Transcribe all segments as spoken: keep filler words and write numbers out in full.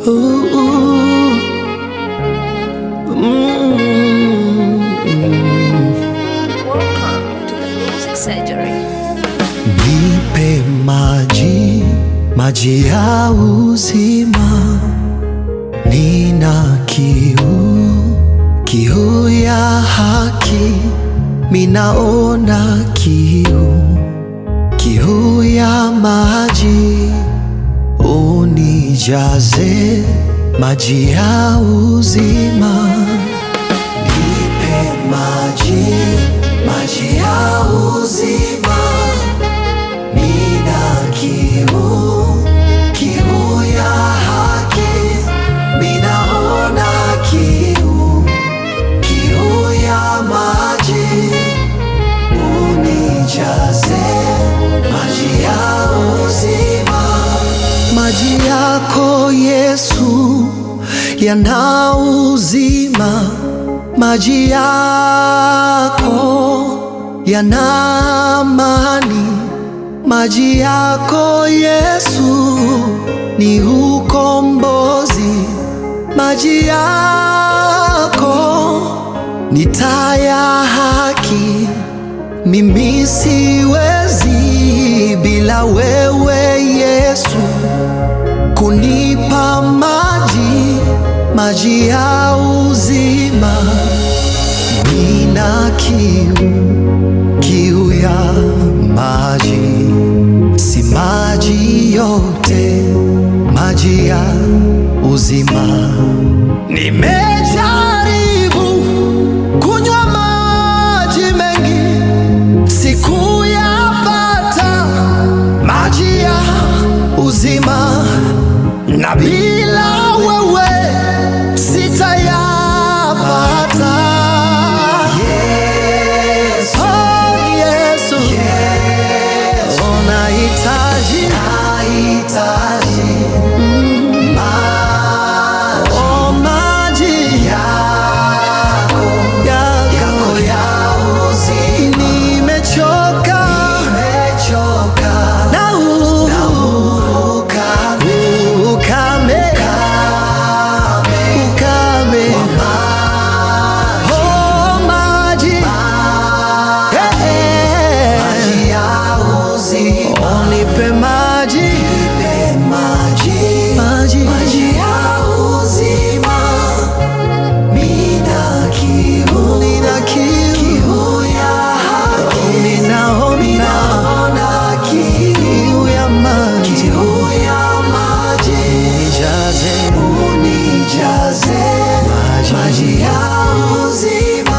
Ooh, ooh. Mm-hmm. Welcome to the Music Surgery. Nipe maji, maji ya uzima, nina kiu, kiu ya haki, minaona kiu, kiu ya maji, unijaze maji ya uzima. Nipe maji, maji ya uzima, nina kiu, kiu ya haki, minaona kiu, kiu ya maji, unijaze maji ya uzima. Maji yako Yesu yana uzima, maji yako yana amani, maji yako Yesu ni ukombozi, maji yako ni taa ya haki. Mimi siwezi bila wewe Yesu kunipa maji, maji ya uzima. Nina kiu, kiu ya maji, si maji yote, maji ya uzima. Nimejaribu kunywa maji mengi, sikuyapata maji ya uzima, na bila wewe sitayapata. Yesu, oh Yesu, Yesu, oh nahitaji, nahitaji mm, maji, oh maji yako, yako ya uzima. Nimechoka, nimechoka na ukame, ukame, ukame, oh maji, maji ya uzima. Oh nipe maji, nipe maji, maji, maji ya uzima. Nina kiu, nina kiu ya haki, oh ninaona kiu ya maji, kiu ya maji. Unijaze, unijaze maji, maji ya uzima.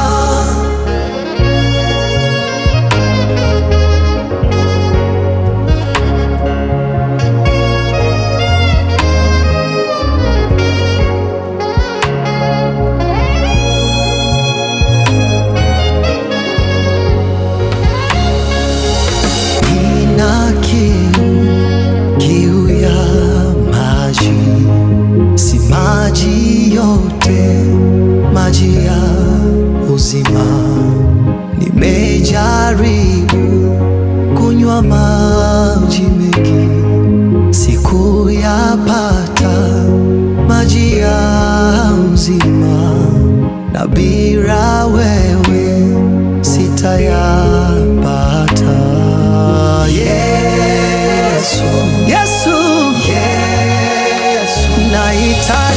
Nina kiu, kiu ya maji, si maji yote, maji ya uzima. Nimejaribu kunywa maji mengi, sikuyapata maji ya uzima, na bila wewe sitayapata. Yesu, Yesu, Yesu, nahitaji